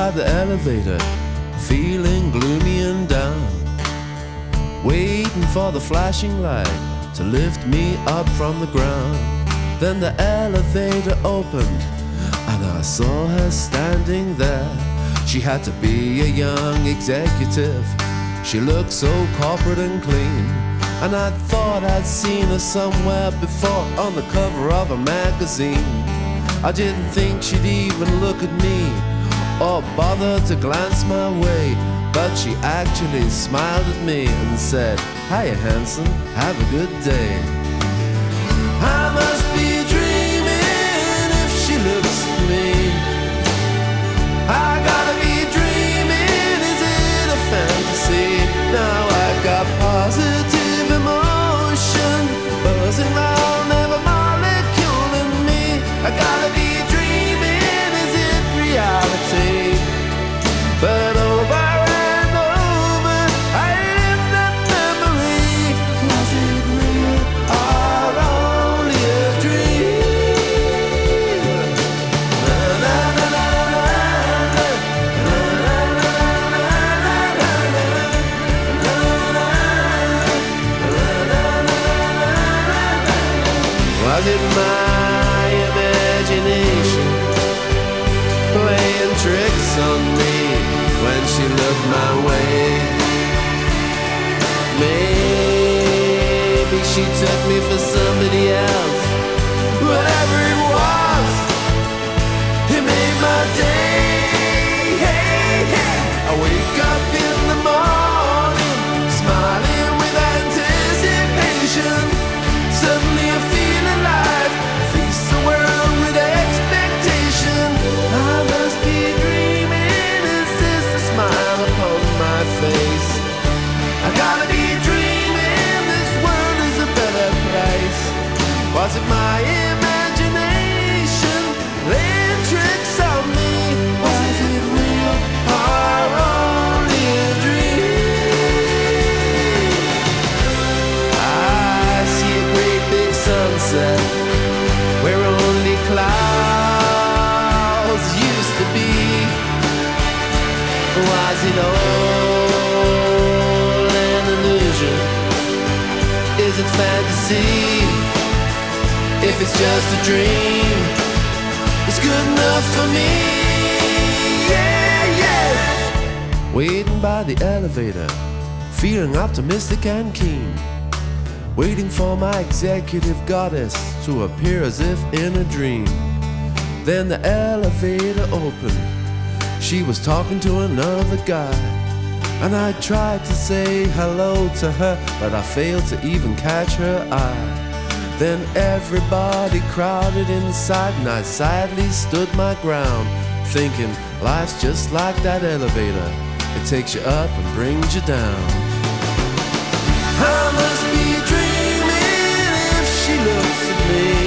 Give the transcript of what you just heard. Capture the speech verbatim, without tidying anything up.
by the elevator, feeling gloomy and down, waiting for the flashing light to lift me up from the ground. Then the elevator opened and I saw her standing there. She had to be a young executive. She looked so corporate and clean, and I thought I'd seen her somewhere before on the cover of a magazine. I didn't think she'd even look at me or bother to glance my way, but she actually smiled at me and said, "Hiya, handsome, have a good day." I must be dreaming if she looks at me. I gotta be dreaming, is it a fantasy? Now I got positive emotion buzzing round every molecule in me. I gotta be dreaming, is it reality? But over and over I live that memory. Was it real or only a dream? Na, na, na, na, na, na, na, na, na, na. Was it my imagination playing tricks on me when she looked my way? Maybe she took me for somebody else. Whatever it was, it made my day. Hey, hey. I wake up in the morning, smiling with anticipation. Suddenly I feel alive, face the world with expectation. I must be dreaming, is this a smile upon my face? I gotta be dreaming, this world is a better place. Was it my imagination playing tricks on me? Was it real or only a dream? I see a great big sunset where only clouds used to be. Was it all an illusion? Is it fantasy? If it's just a dream, it's good enough for me. Yeah, yeah. Waiting by the elevator, feeling optimistic and keen, waiting for my executive goddess to appear as if in a dream. Then the elevator opened. She was talking to another guy, and I tried to say hello to her, but I failed to even catch her eye. Then everybody crowded inside, and I sadly stood my ground, thinking life's just like that elevator. It takes you up and brings you down. I must be dreaming if she looks at me.